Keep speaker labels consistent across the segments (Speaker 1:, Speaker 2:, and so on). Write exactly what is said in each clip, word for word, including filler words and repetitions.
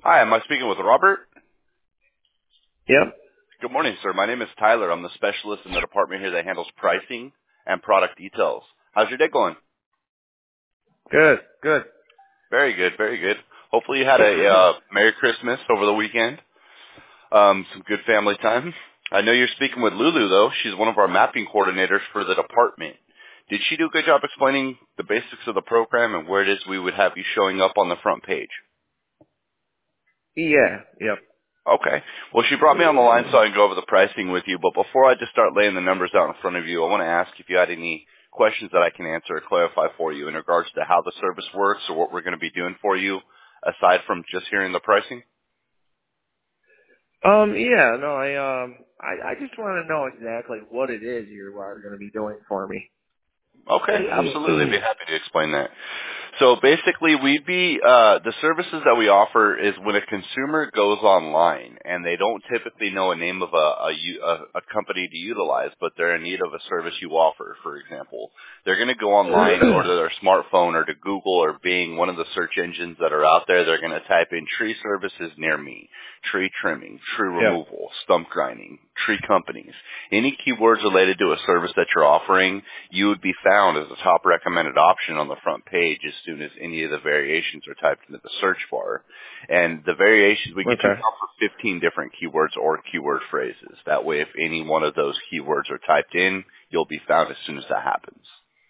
Speaker 1: Hi, am I speaking with Robert?
Speaker 2: Yep.
Speaker 1: Good morning, sir. My name is Tyler. I'm the specialist in the department here that handles pricing and product details. How's your day going?
Speaker 2: Good. Good.
Speaker 1: Very good, very good. Hopefully you had a uh, Merry Christmas over the weekend. Um, some good family time. I know you're speaking with Lulu, though. She's one of our mapping coordinators for the department. Did she do a good job explaining the basics of the program and where it is we would have you showing up on the front page?
Speaker 2: Yeah. Yep.
Speaker 1: Okay. Well, she brought me on the line so I can go over the pricing with you. But before I just start laying the numbers out in front of you, I want to ask if you had any questions that I can answer or clarify for you in regards to how the service works or what we're going to be doing for you, aside from just hearing the pricing.
Speaker 2: Um. Yeah. No. I um. I I just want to know exactly what it is you are going to be doing for me.
Speaker 1: Okay, absolutely. I'd be happy to explain that. So basically, we'd be, uh, the services that we offer is when a consumer goes online and they don't typically know a name of a, a, u- a, a company to utilize, but they're in need of a service you offer, for example. They're going to go online or to their smartphone or to Google or Bing, one of the search engines that are out there. They're going to type in tree services near me, tree trimming, tree
Speaker 2: Yep.
Speaker 1: removal, stump grinding, tree companies. Any keywords related to a service that you're offering, you would be found as a top recommended option on the front page as soon as any of the variations are typed into the search bar. And the variations, we get you
Speaker 2: Okay.
Speaker 1: found for fifteen different keywords or keyword phrases. That way, if any one of those keywords are typed in, you'll be found as soon as that happens.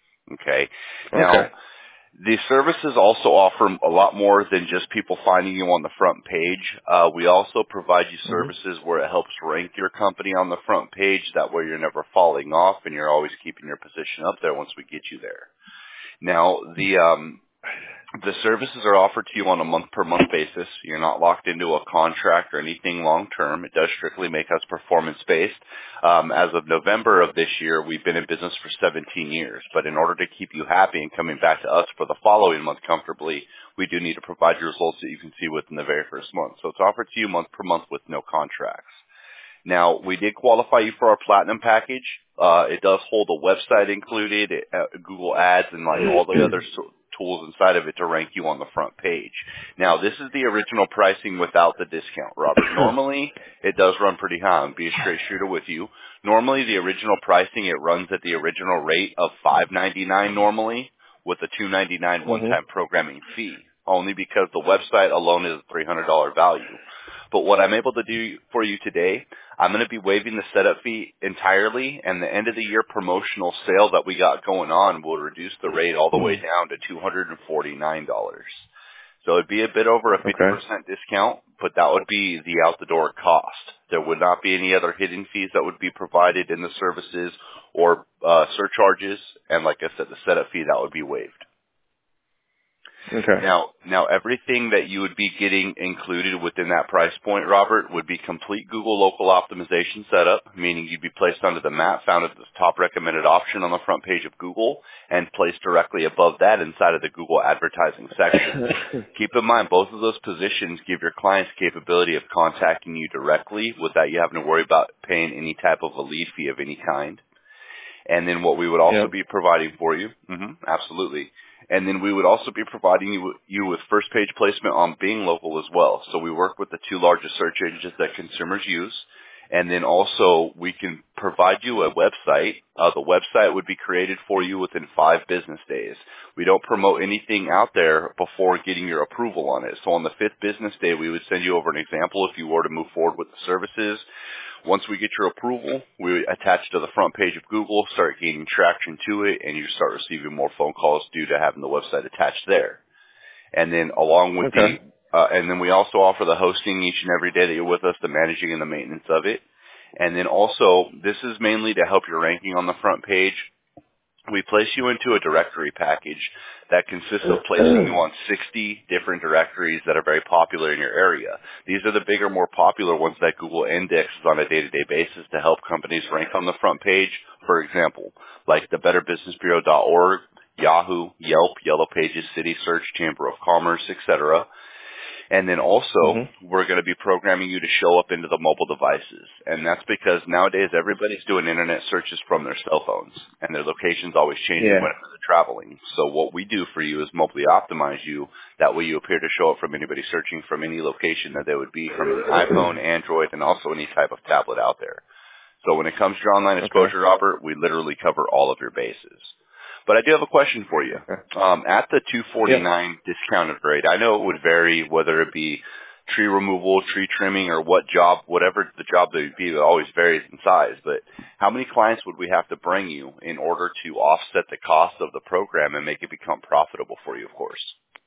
Speaker 1: Okay.
Speaker 2: Okay.
Speaker 1: Now, the services also offer a lot more than just people finding you on the front page. Uh, we also provide you
Speaker 2: Mhm.
Speaker 1: services where it helps rank your company on the front page. That way you're never falling off and you're always keeping your position up there once we get you there. Now, the um, the services are offered to you on a month-per-month basis. You're not locked into a contract or anything long-term. It does strictly make us performance-based. Um, as of November of this year, we've been in business for seventeen years. But in order to keep you happy and coming back to us for the following month comfortably, we do need to provide you results that you can see within the very first month. So it's offered to you month per month with no contracts. Now, we did qualify you for our platinum package. Uh, it does hold a website included, uh, Google Ads, and like all the other so- tools inside of it to rank you on the front page. Now, this is the original pricing without the discount, Robert. Normally, it does run pretty high. I'll be a straight shooter with you. Normally, the original pricing, it runs at the original rate of five ninety-nine normally with a two ninety-nine
Speaker 2: Mhm.
Speaker 1: one-time programming fee, only because the website alone is a three hundred dollars value. But what I'm able to do for you today, I'm going to be waiving the setup fee entirely, and the end of the year promotional sale that we got going on will reduce the rate all the way down to two hundred forty-nine dollars. So it'd be a bit over a fifty
Speaker 2: Okay.
Speaker 1: percent discount, but that would be the out-the-door cost. There would not be any other hidden fees that would be provided in the services or uh, surcharges, and like I said, the setup fee, that would be waived.
Speaker 2: Okay.
Speaker 1: Now, now everything that you would be getting included within that price point, Robert, would be complete Google local optimization setup, meaning you'd be placed under the map found as the top recommended option on the front page of Google and placed directly above that inside of the Google advertising section. Keep in mind, both of those positions give your clients capability of contacting you directly without you having to worry about paying any type of a lead fee of any kind. And then what we would also
Speaker 2: Yep.
Speaker 1: be providing for you, hmm absolutely. And then we would also be providing you, you with first page placement on Bing Local as well. So we work with the two largest search engines that consumers use. And then also we can provide you a website. Uh, the website would be created for you within five business days. We don't promote anything out there before getting your approval on it. So on the fifth business day, we would send you over an example if you were to move forward with the services. Once we get your approval, we attach to the front page of Google, start gaining traction to it, and you start receiving more phone calls due to having the website attached there. And then along with the,
Speaker 2: Okay.
Speaker 1: uh, and then we also offer the hosting each and every day that you're with us, the managing and the maintenance of it. And then also, this is mainly to help your ranking on the front page. We place you into a directory package that consists of placing you on sixty different directories that are very popular in your area. These are the bigger, more popular ones that Google indexes on a day-to-day basis to help companies rank on the front page. For example, like the better business bureau dot org, Yahoo, Yelp, Yellow Pages, City Search, Chamber of Commerce, et cetera. And then also,
Speaker 2: Mm-hmm.
Speaker 1: we're going to be programming you to show up into the mobile devices. And that's because nowadays everybody's doing internet searches from their cell phones, and their location's always changing
Speaker 2: Yeah.
Speaker 1: whenever they're traveling. So what we do for you is mobily optimize you. That way you appear to show up from anybody searching from any location that they would be from any iPhone, Android, and also any type of tablet out there. So when it comes to your online
Speaker 2: Okay.
Speaker 1: exposure, Robert, we literally cover all of your bases. But I do have a question for you.
Speaker 2: Okay.
Speaker 1: Um, at the two
Speaker 2: Yep.
Speaker 1: forty-nine discounted rate, I know it would vary whether it be tree removal, tree trimming, or what job, whatever the job that would be, it always varies in size. But how many clients would we have to bring you in order to offset the cost of the program and make it become profitable for you, of course?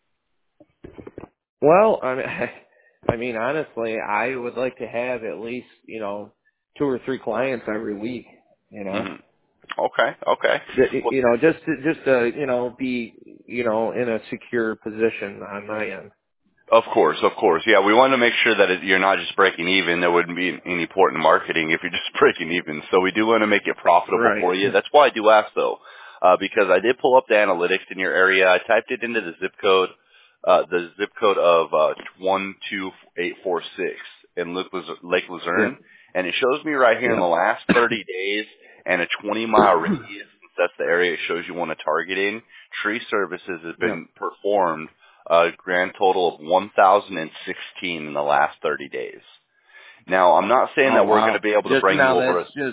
Speaker 2: Well, I mean, I mean, honestly, I would like to have at least, you know, two or three clients every week, you know.
Speaker 1: Mm-hmm. Okay, okay.
Speaker 2: Ju-
Speaker 1: Well,
Speaker 2: You know, just to, just to, you know, be, you know, in a secure position on my end.
Speaker 1: of course, of course. Yeah, we want to make sure that it, you're not just breaking even. There wouldn't be any point in marketing if you're just breaking even. So we do want to make it profitable
Speaker 2: Right.
Speaker 1: for you. That's why I do ask, though, uh, because I did pull up the analytics in your area. I typed it into the zip code, uh, the zip code of uh, one two eight four six in Lake Luz- Lake Luzerne,
Speaker 2: Yep.
Speaker 1: and it shows me right here in the
Speaker 2: Yep.
Speaker 1: last thirty days and a twenty mile radius. Since that's the area it shows you want to target in. Tree services has
Speaker 2: Yep.
Speaker 1: been performed a grand total of one thousand sixteen in the last thirty days. Now, I'm not saying
Speaker 2: Oh
Speaker 1: that we're going to
Speaker 2: wow.
Speaker 1: be able to
Speaker 2: Just
Speaker 1: bring you
Speaker 2: now,
Speaker 1: over
Speaker 2: that's
Speaker 1: a...
Speaker 2: just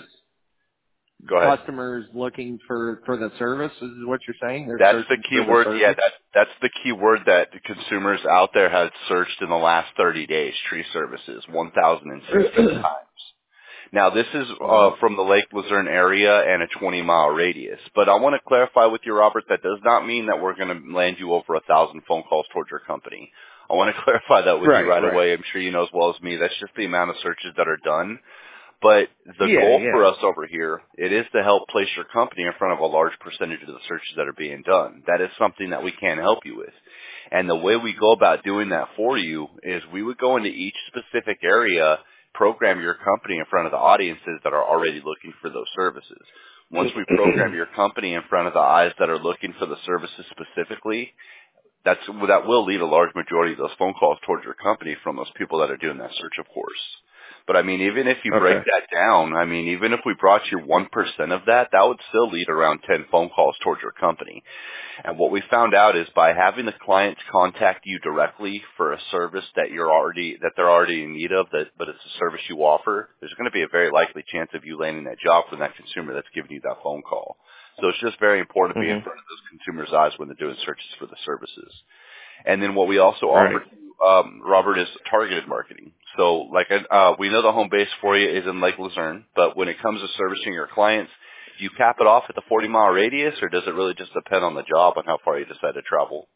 Speaker 1: Go ahead.
Speaker 2: customers looking for for the service. Is what you're saying? They're
Speaker 1: That's the
Speaker 2: searching
Speaker 1: key
Speaker 2: for the
Speaker 1: word. Yeah,
Speaker 2: service.
Speaker 1: that, that's the key word that the consumers out there have searched in the last thirty days, tree services, one thousand sixteen times. Now, this is uh,
Speaker 2: Wow.
Speaker 1: from the Lake Luzerne area and a twenty mile radius. But I want to clarify with you, Robert, that does not mean that we're going to land you over a thousand phone calls towards your company. I want to clarify that with you
Speaker 2: Right.
Speaker 1: right
Speaker 2: Right.
Speaker 1: away. I'm sure you know as well as me. That's just the amount of searches that are done. But the
Speaker 2: Yeah.
Speaker 1: goal for
Speaker 2: Yeah.
Speaker 1: us over here, it is to help place your company in front of a large percentage of the searches that are being done. That is something that we can help you with. And the way we go about doing that for you is we would go into each specific area, program your company in front of the audiences that are already looking for those services. Once we program your company in front of the eyes that are looking for the services specifically, that's, that will lead a large majority of those phone calls towards your company from those people that are doing that search, of course. But I mean, even if you break
Speaker 2: Okay.
Speaker 1: that down, I mean, even if we brought you one percent of that, that would still lead around ten phone calls towards your company. And what we found out is by having the clients contact you directly for a service that you're already, that they're already in need of, that, but it's a service you offer, there's going to be a very likely chance of you landing that job from that consumer that's giving you that phone call. So it's just very important to be in
Speaker 2: Mhm.
Speaker 1: front of those consumers' eyes when they're doing searches for the services. And then what we also
Speaker 2: Right.
Speaker 1: offer, um, Robert, is targeted marketing. So, like, uh, we know the home base for you is in Lake Luzerne, but when it comes to servicing your clients, do you cap it off at the forty mile radius, or does it really just depend on the job and how far you decide to travel?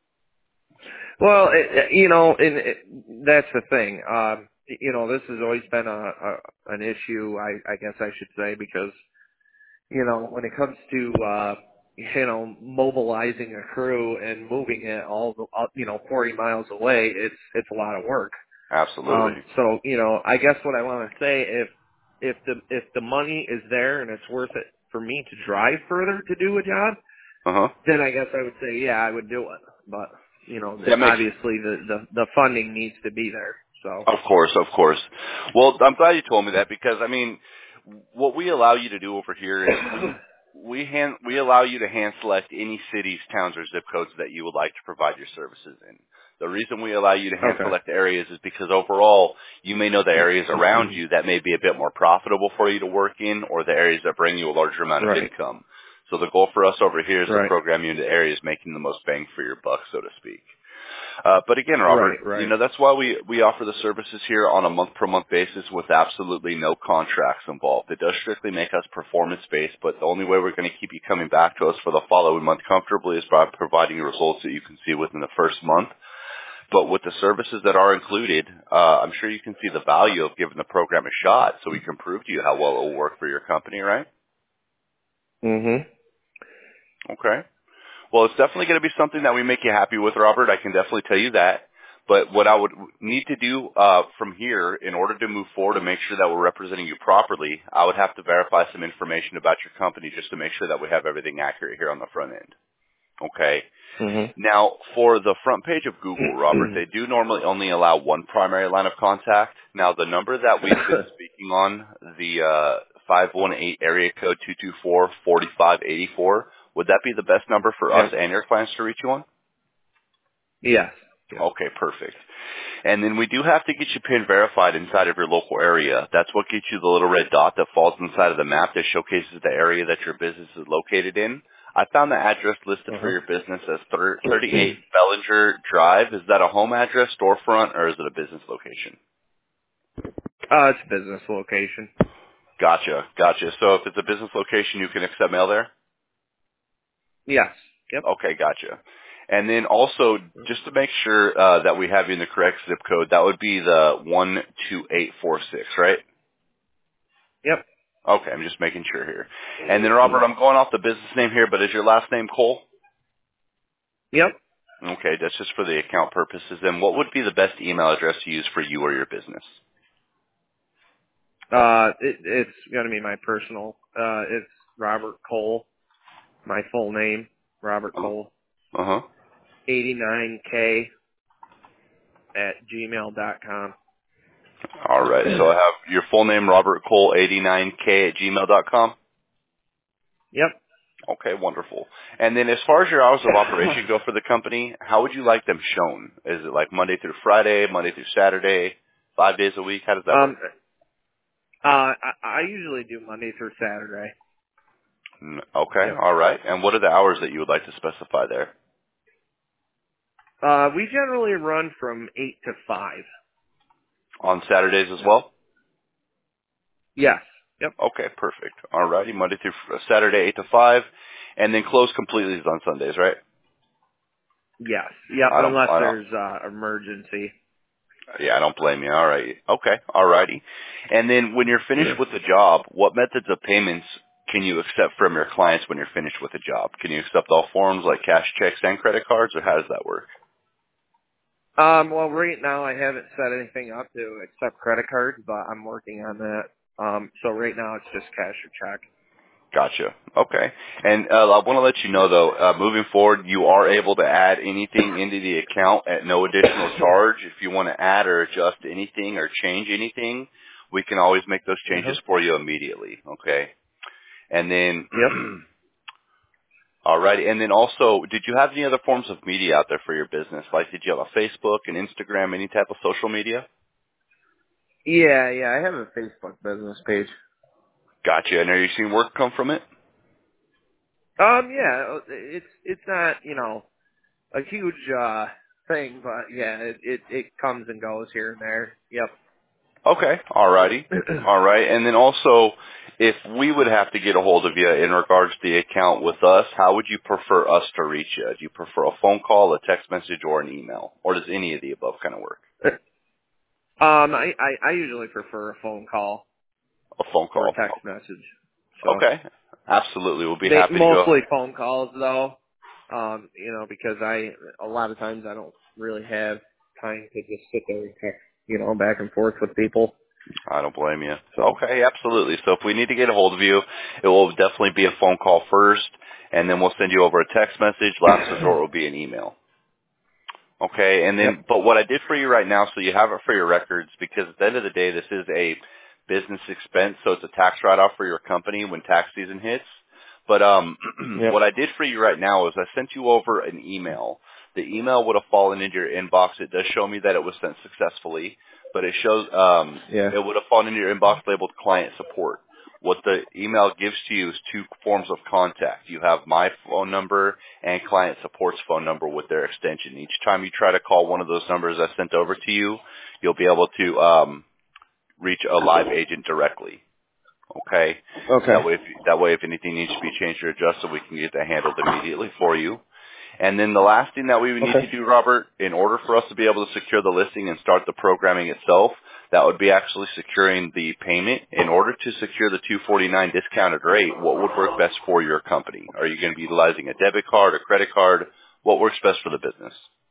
Speaker 2: Well, it, it- you know, and it, that's the thing. Um, you know, this has always been a, a an issue. I, I guess I should say because you know when it comes to uh, you know mobilizing a crew and moving it all the, up, you know forty miles away, it's it's a lot of work.
Speaker 1: Absolutely.
Speaker 2: Um, so you know, I guess what I want to say if if the if the money is there and it's worth it for me to drive further to do a job,
Speaker 1: Uh-huh.
Speaker 2: then I guess I would say, yeah, I would do it. But, you know, the,
Speaker 1: That makes,
Speaker 2: obviously the, the, the funding needs to be there. So,
Speaker 1: of course, of course. Well, I'm glad you told me that because, I mean, what we allow you to do over here is we, we hand, we allow you to hand select any cities, towns, or zip codes that you would like to provide your services in. The reason we allow you to hand
Speaker 2: okay.
Speaker 1: select areas is because overall, you may know the areas around you that may be a bit more profitable for you to work in or the areas that bring you a larger amount of
Speaker 2: Right.
Speaker 1: income. So the goal for us over here is to
Speaker 2: Right.
Speaker 1: program you into areas making the most bang for your buck, so to speak. Uh, but again, Robert,
Speaker 2: Right.
Speaker 1: you
Speaker 2: Right.
Speaker 1: know, that's why we, we offer the services here on a month-per-month basis with absolutely no contracts involved. It does strictly make us performance-based, but the only way we're going to keep you coming back to us for the following month comfortably is by providing results that you can see within the first month. But with the services that are included, uh, I'm sure you can see the value of giving the program a shot so we can prove to you how well it will work for your company, right?
Speaker 2: Mhm.
Speaker 1: Okay. Well, it's definitely going to be something that we make you happy with, Robert. I can definitely tell you that. But what I would need to do uh, from here in order to move forward and make sure that we're representing you properly, I would have to verify some information about your company just to make sure that we have everything accurate here on the front end. Okay.
Speaker 2: Mhm.
Speaker 1: Now, for the front page of Google, Robert, they do normally only allow one primary line of contact. Now, the number that we've been speaking on, the uh, five one eight area code two two four, four five eight four, would that be the best number for us
Speaker 2: Yep.
Speaker 1: and your clients to reach you on?
Speaker 2: Yes. Yep.
Speaker 1: Okay, perfect. And then we do have to get you PIN verified inside of your local area. That's what gets you the little red dot that falls inside of the map that showcases the area that your business is located in. I found the address listed for
Speaker 2: Uh-huh.
Speaker 1: your business as thirty-eight Bellinger Drive. Is that a home address, storefront, or is it a business location?
Speaker 2: Uh, it's a business location.
Speaker 1: Gotcha, gotcha. So if it's a business location, you can accept mail there?
Speaker 2: Yes. Yep.
Speaker 1: Okay, gotcha. And then also, just to make sure uh, that we have you in the correct zip code, that would be the one two eight four six, right?
Speaker 2: Yep.
Speaker 1: Okay, I'm just making sure here. And then, Robert, I'm going off the business name here, but is your last name Cole?
Speaker 2: Yep.
Speaker 1: Okay, that's just for the account purposes. And what would be the best email address to use for you or your business?
Speaker 2: Uh, it, it's gonna be my personal. Uh, it's Robert Cole. My full name, Robert Cole.
Speaker 1: Uh-huh.
Speaker 2: eighty-nine K at gmail dot com.
Speaker 1: All right, so I have your full name, Robert Cole, eighty-nine K at gmail dot com.
Speaker 2: Yep.
Speaker 1: Okay, wonderful. And then as far as your hours of operation go for the company, how would you like them shown? Is it like Monday through Friday, Monday through Saturday, five days a week? How does that work?
Speaker 2: Um, uh, I, I usually do Monday through Saturday.
Speaker 1: Mm, Okay,
Speaker 2: Yep.
Speaker 1: all right. And what are the hours that you would like to specify there?
Speaker 2: Uh, we generally run from eight to five.
Speaker 1: On Saturdays as
Speaker 2: Yep.
Speaker 1: well?
Speaker 2: Yes. Yep.
Speaker 1: Okay, perfect. All righty, Monday through fr- Saturday, eight to five, and then close completely is on Sundays, right?
Speaker 2: Yes. Yep.
Speaker 1: I don't,
Speaker 2: Unless
Speaker 1: I don't,
Speaker 2: there's uh emergency.
Speaker 1: yeah, I don't blame you. All right. Okay, all righty. And then when you're finished with the job, what methods of payments can you accept from your clients when you're finished with the job? Can you accept all forms like cash checks and credit cards, or how does that work?
Speaker 2: Um, well, right now I haven't set anything up to accept credit cards, but I'm working on that. Um, so right now it's just cash or check.
Speaker 1: Gotcha. Okay. And uh, I want to let you know, though, uh, moving forward, you are able to add anything into the account at no additional charge. If you want to add or adjust anything or change anything, we can always make those changes
Speaker 2: Uh-huh.
Speaker 1: for you immediately. Okay. And then,
Speaker 2: Yep.
Speaker 1: all right. And then also, did you have any other forms of media out there for your business? Like, did you have a Facebook, an Instagram, any type of social media?
Speaker 2: Yeah, yeah, I have a Facebook business page.
Speaker 1: Gotcha. And are you seeing work come from it?
Speaker 2: Um, yeah, it's it's not you know a huge uh thing, but yeah, it it, it comes and goes here and there. Yep.
Speaker 1: Okay. Alrighty. All right. And then also, if we would have to get a hold of you in regards to the account with us, how would you prefer us to reach you? Do you prefer a phone call, a text message, or an email? Or does any of the above kind of work?
Speaker 2: um, I, I I usually prefer a phone call
Speaker 1: A phone
Speaker 2: or a
Speaker 1: call.
Speaker 2: text message. So
Speaker 1: Okay. Absolutely. We'll be
Speaker 2: they,
Speaker 1: happy to go.
Speaker 2: mostly phone calls though. Um, you know, because I a lot of times I don't really have time to just sit there and text, you know, back and forth with people.
Speaker 1: I don't blame you.
Speaker 2: So
Speaker 1: Okay, absolutely. So if we need to get a hold of you, it will definitely be a phone call first, and then we'll send you over a text message. Last resort will be an email. Okay, and
Speaker 2: yep.
Speaker 1: then, but what I did for you right now, so you have it for your records, because at the end of the day, this is a business expense, so it's a tax write-off for your company when tax season hits. But um,
Speaker 2: Yep.
Speaker 1: what I did for you right now is I sent you over an email. The email would have fallen into your inbox. It does show me that it was sent successfully, but it shows um,
Speaker 2: Yeah.
Speaker 1: it would have fallen into your inbox labeled client support. What the email gives to you is two forms of contact. You have my phone number and client support's phone number with their extension. Each time you try to call one of those numbers I sent over to you, you'll be able to um, reach a live agent directly. Okay?
Speaker 2: Okay.
Speaker 1: That way, if, that way, if anything needs to be changed or adjusted, we can get that handled immediately for you. And then the last thing that we would need to
Speaker 2: Okay.
Speaker 1: do, Robert, in order for us to be able to secure the listing and start the programming itself, that would be actually securing the payment. In order to secure the two forty-nine discounted rate, what would work best for your company? Are you going to be utilizing a debit card or credit card? What works best for the business?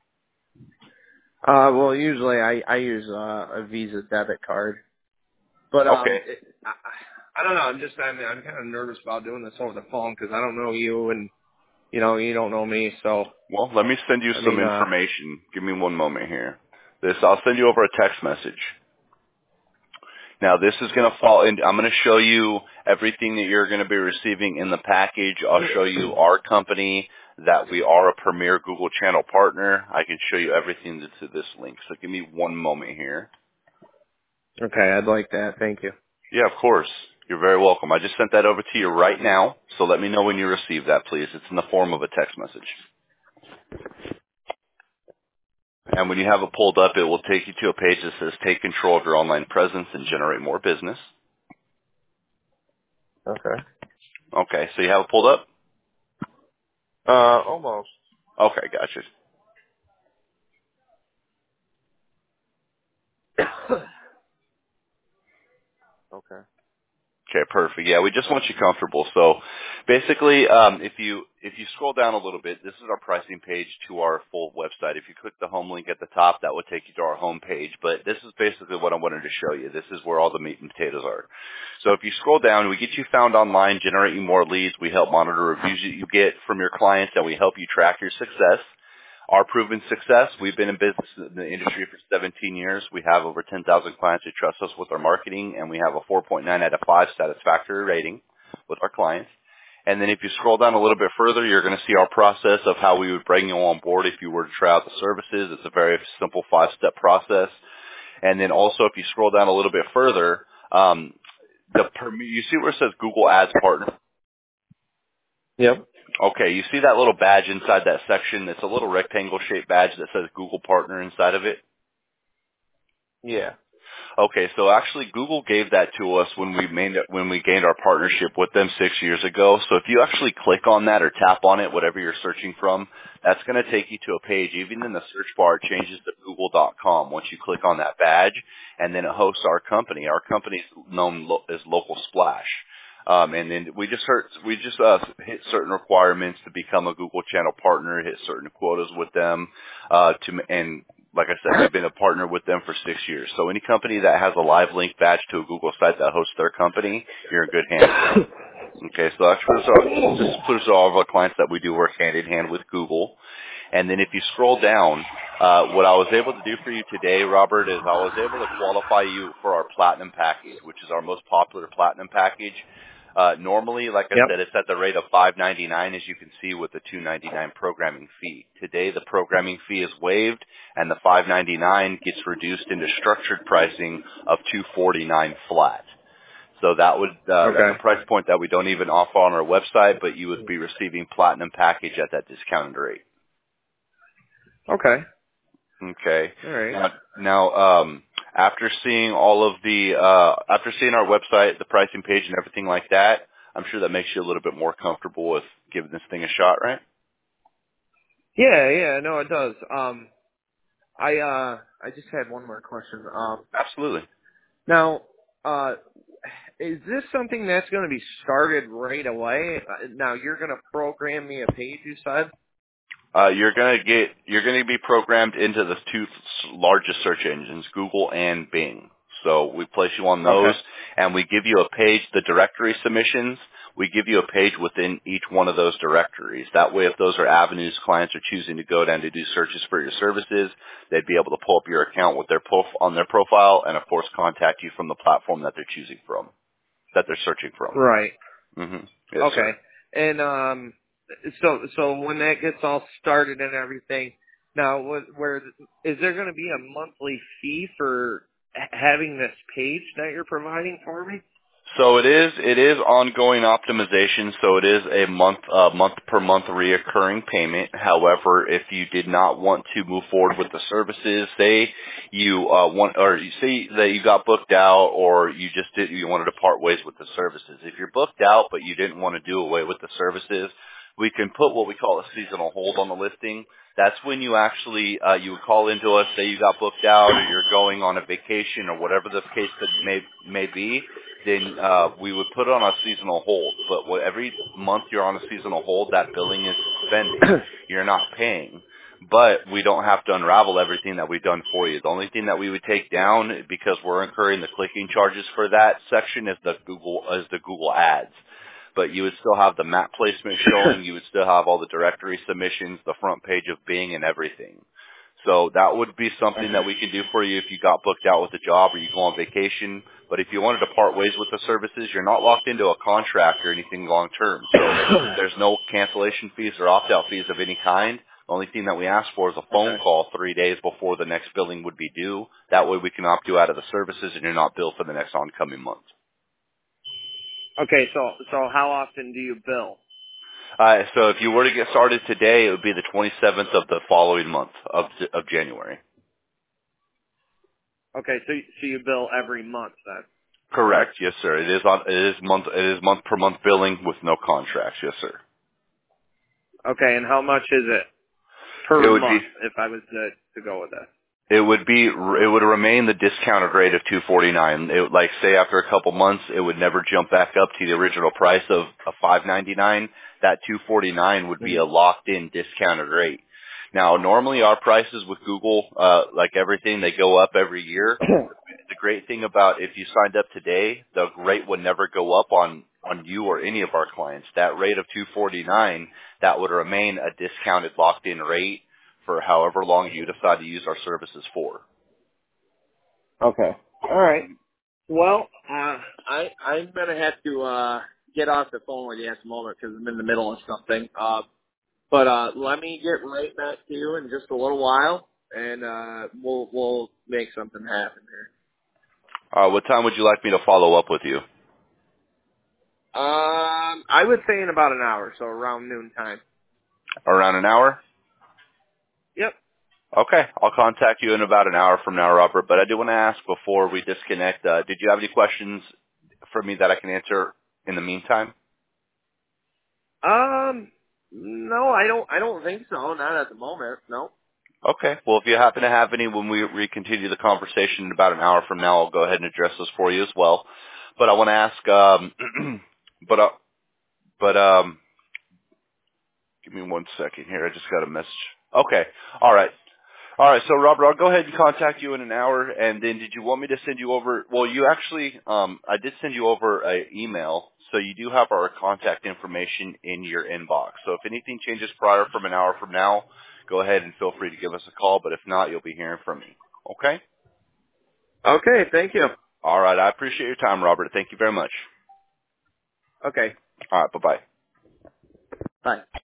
Speaker 2: Uh, well, usually I I use uh, a Visa debit card, but
Speaker 1: Okay.
Speaker 2: um, it, I, I don't know. I'm just I'm I'm kind of nervous about doing this over the phone because I don't know you and you know, you don't know me, so.
Speaker 1: Well, let me send you
Speaker 2: I
Speaker 1: some
Speaker 2: mean, uh,
Speaker 1: information. Give me one moment here. This, I'll send you over a text message. Now, this is going to fall in. I'm going to show you everything that you're going to be receiving in the package. I'll show you our company, that we are a premier Google channel partner. I can show you everything that's to this link. So give me one moment here.
Speaker 2: okay, I'd like that. Thank you.
Speaker 1: Yeah, of course. You're very welcome. I just sent that over to you right now. So let me know when you receive that, please. It's in the form of a text message. And when you have it pulled up, it will take you to a page that says take control of your online presence and generate more business.
Speaker 2: Okay.
Speaker 1: Okay, so you have it pulled up?
Speaker 2: Uh, almost.
Speaker 1: Okay, gotcha.
Speaker 2: Okay.
Speaker 1: Okay, perfect. Yeah, we just want you comfortable. So basically, um, if you if you scroll down a little bit, this is our pricing page to our full website. If you click the home link at the top, that would take you to our home page. But this is basically what I wanted to show you. This is where all the meat and potatoes are. So if you scroll down, we get you found online, generate you more leads. We help monitor reviews that you get from your clients, and we help you track your success. Our proven success, we've been in business in the industry for seventeen years. We have over ten thousand clients who trust us with our marketing, and we have a four point nine out of five satisfactory rating with our clients. And then if you scroll down a little bit further, you're going to see our process of how we would bring you on board if you were to try out the services. It's a very simple five-step process. And then also if you scroll down a little bit further, um, the perm- you see where it says Google Ads Partner?
Speaker 2: Yep.
Speaker 1: Okay, you see that little badge inside that section? It's a little rectangle-shaped badge that says Google Partner inside of it.
Speaker 2: Yeah.
Speaker 1: Okay, so actually Google gave that to us when we made it, when we gained our partnership with them six years ago. So if you actually click on that or tap on it, whatever you're searching from, that's going to take you to a page. Even in the search bar, it changes to google dot com once you click on that badge, and then it hosts our company. Our company is known lo- as Local Splash. Um, and then we just heard, we just uh, hit certain requirements to become a Google Channel partner, hit certain quotas with them, uh, to and like I said, we've been a partner with them for six years. So any company that has a live link badge to a Google site that hosts their company, you're in good hands. Okay, so that's for our, this includes all of our clients that we do work hand in hand with Google. And then if you scroll down, uh, what I was able to do for you today, Robert, is I was able to qualify you for our Platinum package, which is our most popular Platinum package. Uh, normally, like I
Speaker 2: Yep.
Speaker 1: said, it's at the rate of five ninety-nine, as you can see, with the two ninety-nine programming fee. Today, the programming fee is waived, and the five ninety-nine gets reduced into structured pricing of two forty-nine flat. So that would uh, that's
Speaker 2: Okay.
Speaker 1: a price point that we don't even offer on our website, but you would be receiving Platinum package at that discounted rate.
Speaker 2: Okay.
Speaker 1: Okay.
Speaker 2: All right.
Speaker 1: Now, now um, after seeing all of the, uh, after seeing our website, the pricing page and everything like that, I'm sure that makes you a little bit more comfortable with giving this thing a shot, right?
Speaker 2: Yeah, yeah, no, it does. Um, I, uh, I just had one more question. Um,
Speaker 1: Absolutely.
Speaker 2: now, uh, is this something that's going to be started right away? Uh, Now, you're going to program me a page, you said?
Speaker 1: Uh, you're gonna get, you're gonna be programmed into the two s- largest search engines, Google and Bing. So we place you on those,
Speaker 2: Okay.
Speaker 1: and we give you a page, the directory submissions, we give you a page within each one of those directories. That way, if those are avenues clients are choosing to go down to do searches for your services, they'd be able to pull up your account with their prof- on their profile, and of course, contact you from the platform that they're choosing from, that they're searching from.
Speaker 2: Right.
Speaker 1: hmm Yes,
Speaker 2: Okay.
Speaker 1: sir.
Speaker 2: And, um, so, so when that gets all started and everything, now, what, where, is there going to be a monthly fee for h- having this page that you're providing for me?
Speaker 1: So it is it is ongoing optimization. So it is a month uh, month per month reoccurring payment. However, if you did not want to move forward with the services, say you uh, want or you say that you got booked out, or you just did you wanted to part ways with the services. If you're booked out but you didn't want to do away with the services, we can put what we call a seasonal hold on the listing. That's when you actually uh, you would call into us, say you got booked out or you're going on a vacation or whatever the case could may may be. Then uh, we would put it on a seasonal hold. But what, every month you're on a seasonal hold, that billing is suspending. You're not paying. But we don't have to unravel everything that we've done for you. The only thing that we would take down, because we're incurring the clicking charges for that section, is the Google is the Google Ads. but you would still have the map placement showing. You would still have all the directory submissions, the front page of Bing, and everything. So that would be something that we could do for you if you got booked out with a job or you go on vacation. But if you wanted to part ways with the services, you're not locked into a contract or anything long term. So there's no cancellation fees or opt-out fees of any kind. The only thing that we ask for is a phone
Speaker 2: Okay.
Speaker 1: call three days before the next billing would be due. That way we can opt you out of the services and you're not billed for the next oncoming month.
Speaker 2: Okay, so so how often do you bill?
Speaker 1: Uh, so if you were to get started today, it would be the twenty-seventh of the following month of of January.
Speaker 2: Okay, so so you bill every month then?
Speaker 1: Correct. Yes, sir. It is on. It is month. It is month per month billing with no contracts. Yes, sir.
Speaker 2: Okay, and how much is it per
Speaker 1: It would
Speaker 2: month
Speaker 1: be.
Speaker 2: if I was to to go with that?
Speaker 1: It would be. It would remain the discounted rate of two forty-nine. It would, like say after a couple months, it would never jump back up to the original price of a five ninety-nine. That two forty-nine would be a locked in discounted rate. Now, normally our prices with Google, uh, like everything, they go up every year. The great thing about if you signed up today, the rate would never go up on, on you or any of our clients. That rate of two forty-nine, that would remain a discounted locked in rate for however long you decide to use our services for.
Speaker 2: Okay. All right. Well, uh, I I'm gonna have to uh, get off the phone with you at the moment because I'm in the middle of something. Uh, but uh, let me get right back to you in just a little while, and uh, we'll we'll make something happen here.
Speaker 1: Uh, what time would you like me to follow up with you?
Speaker 2: Um, I would say in about an hour, so around noon time.
Speaker 1: Around an hour?
Speaker 2: Yep.
Speaker 1: Okay, I'll contact you in about an hour from now, Robert. But I do want to ask before we disconnect, uh, did you have any questions for me that I can answer in the meantime?
Speaker 2: Um, no, I don't. I don't think so. Not at the moment. No.
Speaker 1: Okay. Well, if you happen to have any when we, we continue the conversation in about an hour from now, I'll go ahead and address those for you as well. But I want to ask, um, but uh, but um, give me one second here. I just got a message. Okay. All right. All right. So, Robert, I'll go ahead and contact you in an hour. And then, did you want me to send you over? Well, you actually, um, I did send you over an email, so you do have our contact information in your inbox. So, if anything changes prior from an hour from now, go ahead and feel free to give us a call. But if not, you'll be hearing from me. Okay.
Speaker 2: Okay. Thank you.
Speaker 1: All right. I appreciate your time, Robert. Thank you very much.
Speaker 2: Okay.
Speaker 1: All right. Bye bye.
Speaker 2: Bye.